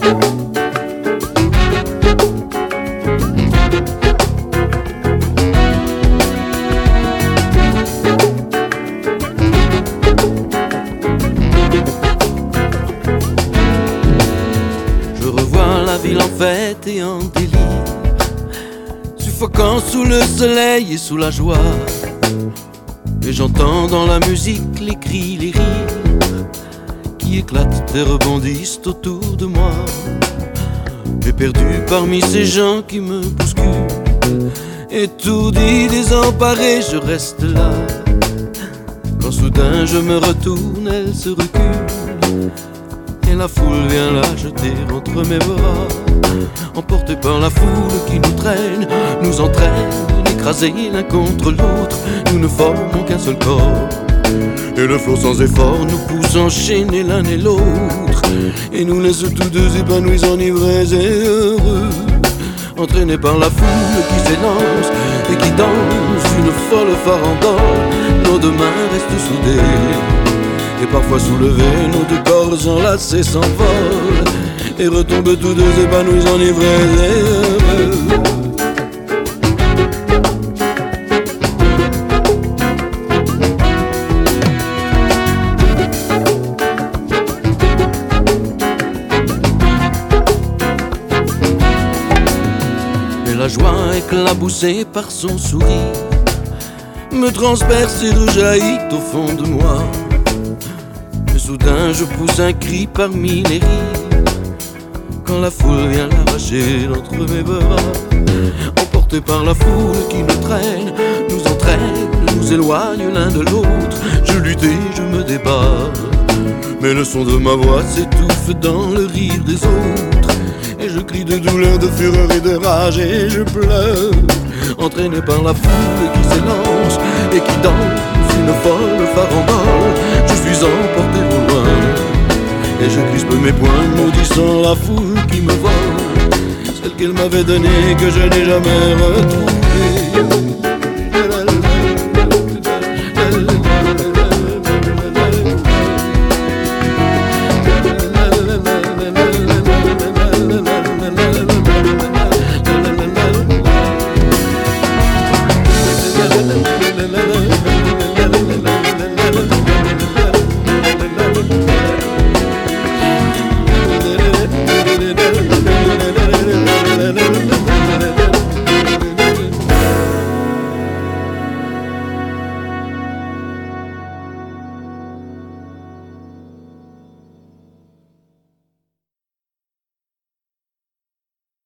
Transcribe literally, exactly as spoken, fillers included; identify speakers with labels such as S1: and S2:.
S1: Je revois la ville en fête et en délire, suffoquant sous le soleil et sous la joie. Et j'entends dans la musique les cris, les rires qui éclatent et rebondissent autour de moi. Et perdu parmi ces gens qui me bousculent, étourdi, désemparé, je reste là. Quand soudain je me retourne, elle se recule, et la foule vient la jeter entre mes bras. Emportés par la foule qui nous traîne, nous entraîne, écrasés l'un contre l'autre, nous ne formons qu'un seul corps. Et le flot sans effort nous pousse enchaîner l'un et l'autre, et nous laisse tous deux épanouis, enivrés et heureux. Entraînés par la foule qui s'élance et qui danse une folle farandole, nos deux mains restent soudées, et parfois soulevés, nos deux corps enlacés s'envolent et retombent tous deux épanouis, enivrés et heureux. La joie éclaboussée par son sourire me transperce et rejaillit au fond de moi. Et soudain je pousse un cri parmi les rires, quand la foule vient l'arracher d'entre mes bras. Emporté par la foule qui nous traîne, nous entraîne, nous éloigne l'un de l'autre. Je lutte et je me débat, mais le son de ma voix s'étouffe dans le rire des autres. Et je crie de douleur, de fureur et de rage, et je pleure, entraîné par la foule qui s'élance et qui danse une folle farandole. Je suis emporté au loin, et je crispe mes poings, maudissant la foule qui me vole, celle qu'elle m'avait donnée, que je n'ai jamais retrouvée.